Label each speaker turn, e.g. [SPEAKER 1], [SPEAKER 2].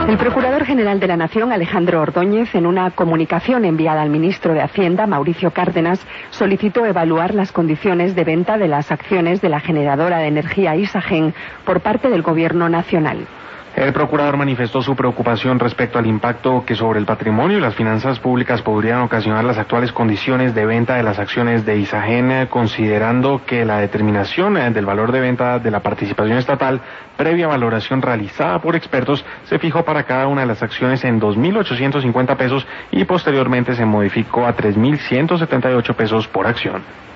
[SPEAKER 1] El Procurador General de la Nación, Alejandro Ordóñez, en una comunicación enviada al ministro de Hacienda, Mauricio Cárdenas, solicitó evaluar las condiciones de venta de las acciones de la generadora de energía Isagen por parte del Gobierno nacional.
[SPEAKER 2] El procurador manifestó su preocupación respecto al impacto que sobre el patrimonio y las finanzas públicas podrían ocasionar las actuales condiciones de venta de las acciones de Isagen, considerando que la determinación del valor de venta de la participación estatal, previa valoración realizada por expertos, se fijó para cada una de las acciones en 2.850 pesos y posteriormente se modificó a 3.178 pesos por acción.